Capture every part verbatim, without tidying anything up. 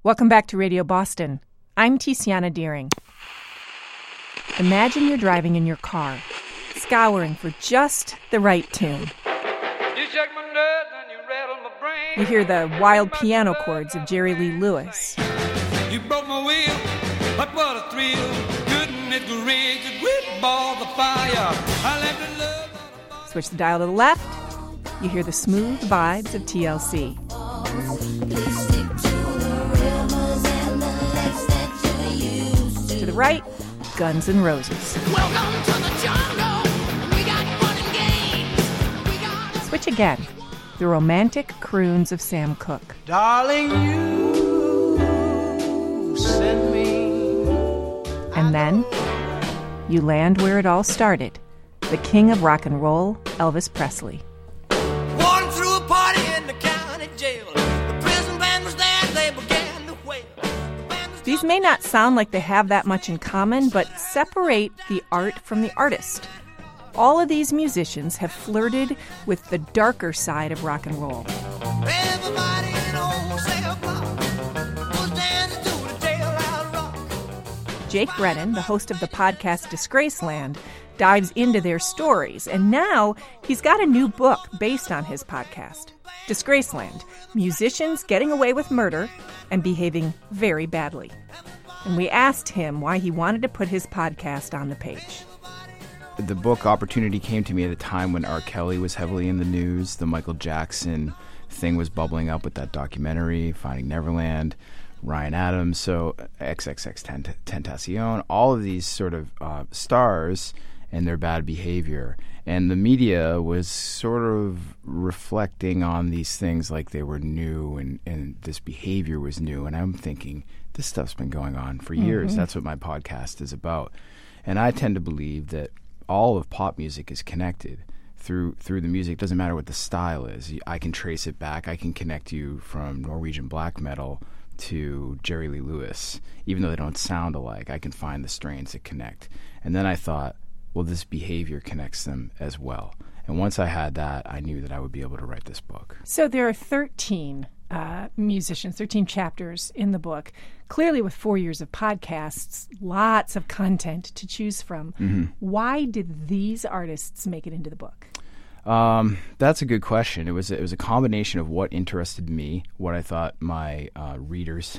Welcome back to Radio Boston. I'm Tiziana Deering. Imagine you're driving in your car, scouring for just the right tune. You shake my nerves and you rattle my brain. You hear the wild piano chords of Jerry Lee Lewis. You broke my wheel, but what a thrill. Couldn't it rage a great ball of fire? I left it love. Switch the dial to the left, you hear the smooth vibes of T L C. To the right, Guns N' Roses. Welcome to the jungle. We got fun and games. We got Switch again, the romantic croons of Sam Cooke. Darling, you send me. And then, you land where it all started, the king of rock and roll, Elvis Presley. Walking through a party in the county jail. The prison band was there, they began to wail. The band was These may not sound like they have that much in common, but separate the art from the artist. All of these musicians have flirted with the darker side of rock and roll. everybody in old cell block was dancing to the jailhouse rock. Jake Brennan, the host of the podcast Disgraceland, dives into their stories, and now he's got a new book based on his podcast, Disgraceland, Musicians Getting Away with Murder and Behaving Very Badly. And we asked him why he wanted to put his podcast on the page. The book opportunity came to me at a time when R. Kelly was heavily in the news. The Michael Jackson thing was bubbling up with that documentary, Finding Neverland, Ryan Adams, so triple X Tentacion, all of these sort of uh, stars and their bad behavior. And the media was sort of reflecting on these things like they were new and, and this behavior was new. And I'm thinking, this stuff's been going on for years. Mm-hmm. That's what my podcast is about. And I tend to believe that all of pop music is connected through through the music. It doesn't matter what the style is. I can trace it back. I can connect you from Norwegian black metal to Jerry Lee Lewis. Even though they don't sound alike, I can find the strains that connect. And then I thought, well, this behavior connects them as well. And once I had that, I knew that I would be able to write this book. So there are thirteen uh, musicians, thirteen chapters in the book. Clearly, with four years of podcasts, lots of content to choose from. Mm-hmm. Why did these artists make it into the book? Um, that's a good question. It was it was a combination of what interested me, what I thought my uh, readers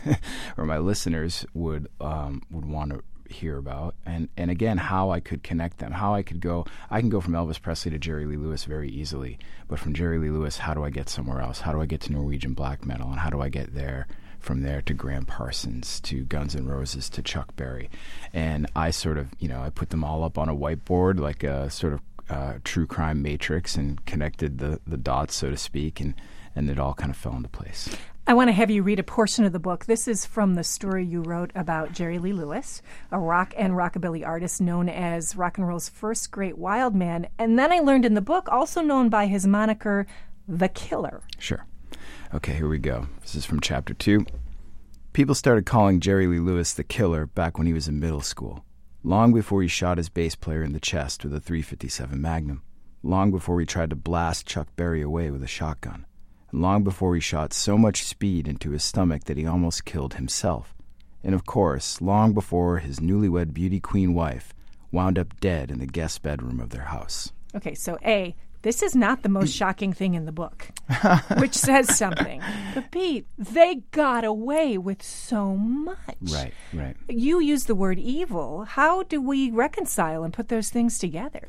or my listeners would um, would want to hear about, and and again how I could connect them, how I could go. I can go from Elvis Presley to Jerry Lee Lewis very easily, but from Jerry Lee Lewis, how do I get somewhere else? How do I get to Norwegian black metal, and how do I get there? From there to Graham Parsons, to Guns N' Roses, to Chuck Berry. And I sort of, you know, I put them all up on a whiteboard like a sort of uh, true crime matrix and connected the, the dots, so to speak, and, and it all kind of fell into place. I want to have you read a portion of the book. This is from the story you wrote about Jerry Lee Lewis, a rock and rockabilly artist known as rock and roll's first great wild man. And then I learned in the book, also known by his moniker, The Killer. Sure. Okay, here we go. This is from chapter two. People started calling Jerry Lee Lewis the Killer back when he was in middle school, long before he shot his bass player in the chest with a three fifty-seven Magnum, long before he tried to blast Chuck Berry away with a shotgun, and long before he shot so much speed into his stomach that he almost killed himself, and of course, long before his newlywed beauty queen wife wound up dead in the guest bedroom of their house. Okay, so A, this is not the most shocking thing in the book, which says something. But B, they got away with so much. Right, right. You use the word evil. How do we reconcile and put those things together?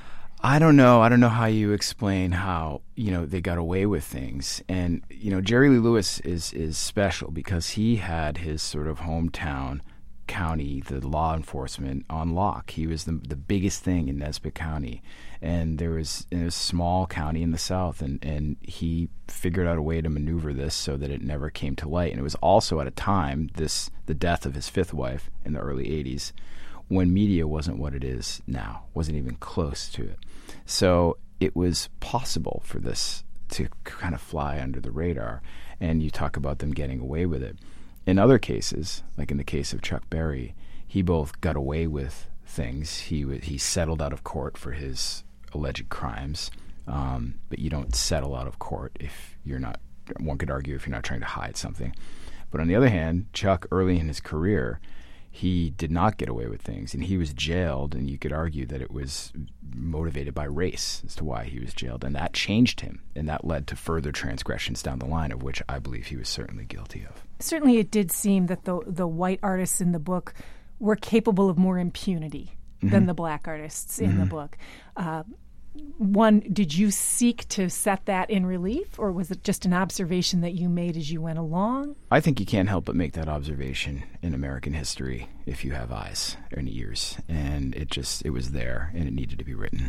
I don't know. I don't know how you explain how, you know, they got away with things. And, you know, Jerry Lee Lewis is, is special because he had his sort of hometown county, the law enforcement, on lock. He was the the biggest thing in Nesbitt County. And there was it was a small county in the South, and, and he figured out a way to maneuver this so that it never came to light. And it was also at a time, this the death of his fifth wife in the early eighties, when media wasn't what it is now, wasn't even close to it. So it was possible for this to kind of fly under the radar. And you talk about them getting away with it. In other cases, like in the case of Chuck Berry, he both got away with things. He w- he settled out of court for his alleged crimes, um, but you don't settle out of court if you're not, one could argue, if you're not trying to hide something. But on the other hand, Chuck, early in his career, he did not get away with things, and he was jailed, and you could argue that it was motivated by race as to why he was jailed, and that changed him, and that led to further transgressions down the line, of which I believe he was certainly guilty of. Certainly it did seem that the the white artists in the book were capable of more impunity mm-hmm. than the black artists in mm-hmm. the book. Uh, one, did you seek to set that in relief, or was it just an observation that you made as you went along? I think you can't help but make that observation in American history if you have eyes and ears, and it just, it was there, and it needed to be written.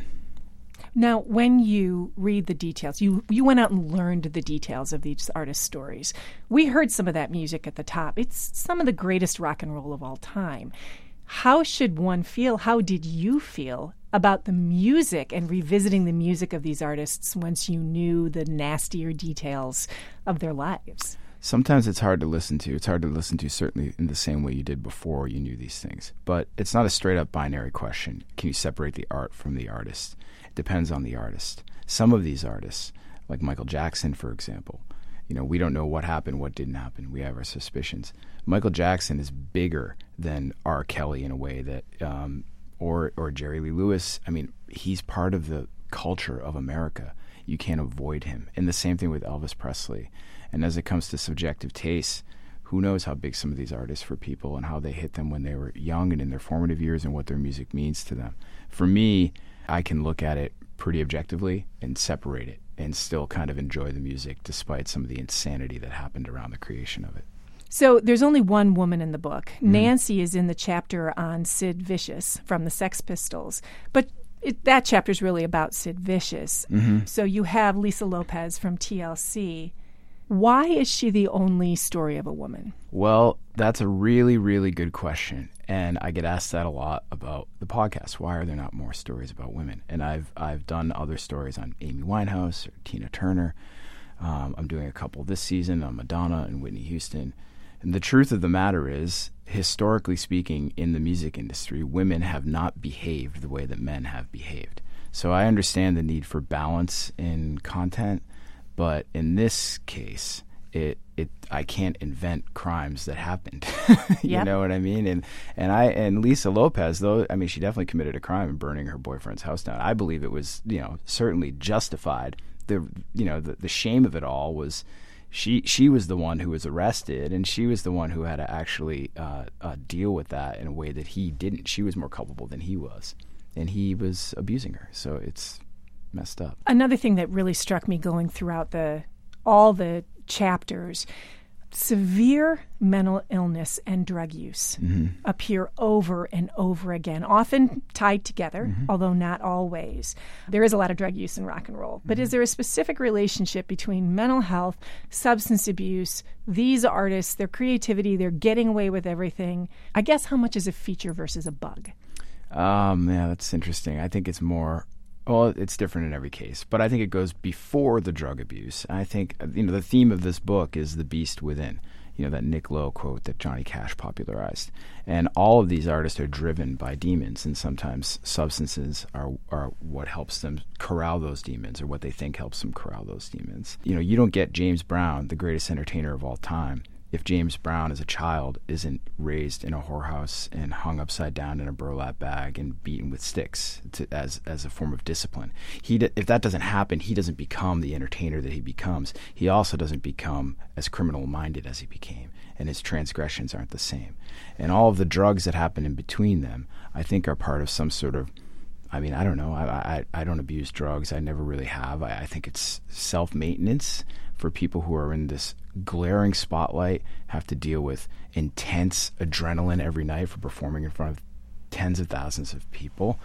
Now, when you read the details, you, you went out and learned the details of these artists' stories. We heard some of that music at the top. It's some of the greatest rock and roll of all time. How should one feel, how did you feel about the music and revisiting the music of these artists once you knew the nastier details of their lives? Sometimes it's hard to listen to. It's hard to listen to certainly in the same way you did before you knew these things. But it's not a straight-up binary question. Can you separate the art from the artist? It depends on the artist. Some of these artists, like Michael Jackson, for example, you know, we don't know what happened, what didn't happen. We have our suspicions. Michael Jackson is bigger than R. Kelly in a way that, um, or or Jerry Lee Lewis. I mean, he's part of the culture of America. You can't avoid him. And the same thing with Elvis Presley. And as it comes to subjective tastes, who knows how big some of these artists for people and how they hit them when they were young and in their formative years and what their music means to them. For me, I can look at it pretty objectively and separate it and still kind of enjoy the music despite some of the insanity that happened around the creation of it. So there's only one woman in the book. Mm-hmm. Nancy is in the chapter on Sid Vicious from the Sex Pistols. But it, that chapter is really about Sid Vicious. Mm-hmm. So you have Lisa Lopez from T L C. Why is she the only story of a woman? Well, that's a really, really good question. And I get asked that a lot about the podcast. Why are there not more stories about women? And I've I've done other stories on Amy Winehouse or Tina Turner. Um, I'm doing a couple this season on Madonna and Whitney Houston. And the truth of the matter is, historically speaking, in the music industry, women have not behaved the way that men have behaved. So I understand the need for balance in content, but in this case, it it I can't invent crimes that happened. you yep. know what I mean? And and I and Lisa Lopez, though, I mean, she definitely committed a crime in burning her boyfriend's house down. I believe it was, you know, certainly justified. The you know the the shame of it all was she she was the one who was arrested, and she was the one who had to actually uh, uh, deal with that in a way that he didn't. She was more culpable than he was, and he was abusing her. So it's messed up. Another thing that really struck me going throughout the all the chapters, severe mental illness and drug use mm-hmm. appear over and over again, often tied together, mm-hmm. although not always. There is a lot of drug use in rock and roll, but mm-hmm. is there a specific relationship between mental health, substance abuse, these artists, their creativity, they're getting away with everything? I guess how much is a feature versus a bug? Um, yeah, that's interesting. I think it's more... Well, it's different in every case, but I think it goes before the drug abuse. I think, you know, the theme of this book is the beast within, you know, that Nick Lowe quote that Johnny Cash popularized. And all of these artists are driven by demons, and sometimes substances are, are what helps them corral those demons, or what they think helps them corral those demons. You know, you don't get James Brown, the greatest entertainer of all time, if James Brown as a child isn't raised in a whorehouse and hung upside down in a burlap bag and beaten with sticks to, as as a form of discipline. He if that doesn't happen, he doesn't become the entertainer that he becomes. He also doesn't become as criminal-minded as he became, and his transgressions aren't the same. And all of the drugs that happen in between them, I think, are part of some sort of, I mean, I don't know. I I, I don't abuse drugs. I never really have. I, I think it's self-maintenance for people who are in this glaring spotlight, have to deal with intense adrenaline every night for performing in front of tens of thousands of people.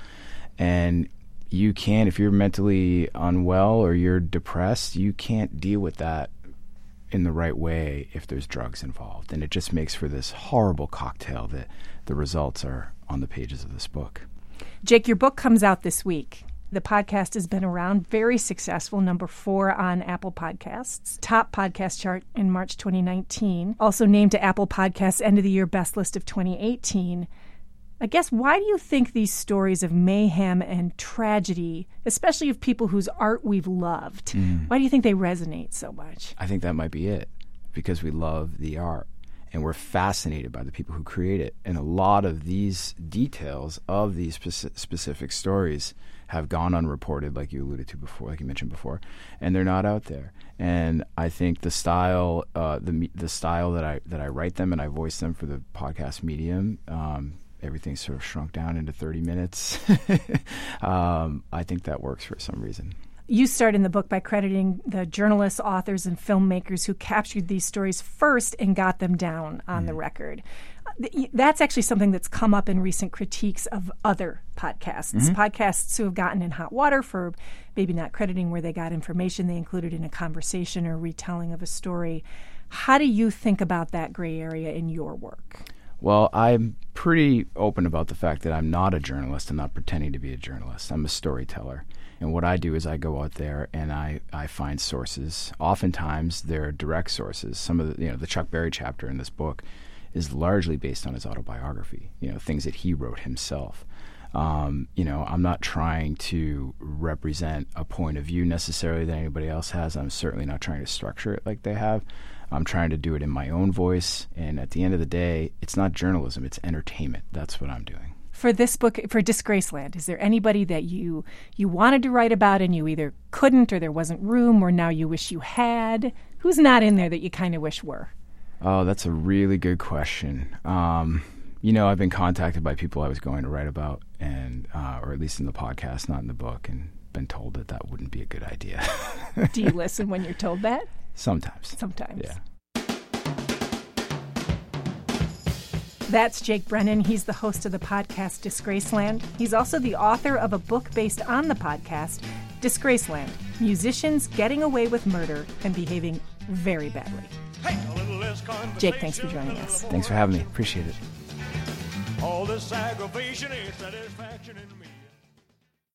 And you can't, if you're mentally unwell or you're depressed, you can't deal with that in the right way if there's drugs involved. And it just makes for this horrible cocktail that the results are on the pages of this book. Jake, your book comes out this week. The podcast has been around, very successful, number four on Apple Podcasts, top podcast chart in March twenty nineteen, also named to Apple Podcasts End of the Year Best List of twenty eighteen. I guess, why do you think these stories of mayhem and tragedy, especially of people whose art we've loved, mm. why do you think they resonate so much? I think that might be it, because we love the art. and we're fascinated by the people who create it. And a lot of these details of these speci- specific stories have gone unreported, like you alluded to before, like you mentioned before, and they're not out there. And I think the style, uh, the the style that I that I write them and I voice them for the podcast medium, um, everything's sort of shrunk down into thirty minutes. um, I think that works for some reason. You start in the book by crediting the journalists, authors, and filmmakers who captured these stories first and got them down on mm. the record. That's actually something that's come up in recent critiques of other podcasts. Mm-hmm. Podcasts who have gotten in hot water for maybe not crediting where they got information they included in a conversation or retelling of a story. How do you think about that gray area in your work? Well, I'm pretty open about the fact that I'm not a journalist. I'm not pretending to be a journalist. I'm a storyteller. And what I do is I go out there and I, I find sources. Oftentimes, they're direct sources. Some of the, you know, the Chuck Berry chapter in this book is largely based on his autobiography, you know, things that he wrote himself. Um, you know, I'm not trying to represent a point of view necessarily that anybody else has. I'm certainly not trying to structure it like they have. I'm trying to do it in my own voice. And at the end of the day, it's not journalism, it's entertainment. That's what I'm doing. For this book, for Disgraceland, is there anybody that you you wanted to write about and you either couldn't or there wasn't room or now you wish you had? Who's not in there that you kind of wish were? Oh, that's a really good question. Um, you know, I've been contacted by people I was going to write about, and uh, or at least in the podcast, not in the book, and been told that that wouldn't be a good idea. Do you listen when you're told that? Sometimes. Sometimes. Yeah. That's Jake Brennan. He's the host of the podcast Disgraceland. He's also the author of a book based on the podcast, Disgraceland, Musicians Getting Away with Murder and Behaving Very Badly. Jake, thanks for joining us. Thanks for having me. Appreciate it. All this aggravation ain't satisfaction in me.